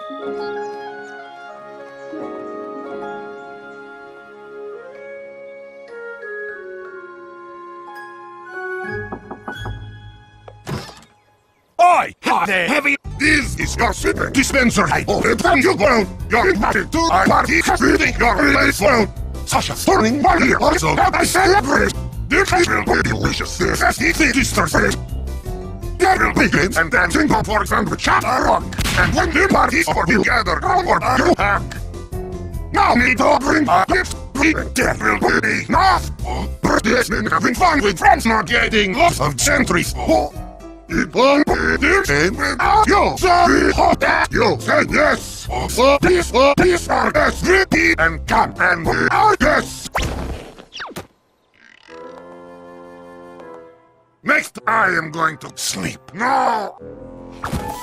Oi! Hot heavy! This is your super dispenser. I open you world. You're invited to our party. Reading your release world. Such a thorny one here. Also, I celebrate. This will be delicious. This is the distortion. There will begin and then jingle for example chatter on. And when the party's over, we'll gather round or you hack. Now need to bring a gift. There will be enough. Birthdays mean having fun with friends, not getting lots of centuries. It won't be the same without you. Sorry, hot that you say yes. So please are yes, repeat and come and we are yes. Next, I am going to sleep now.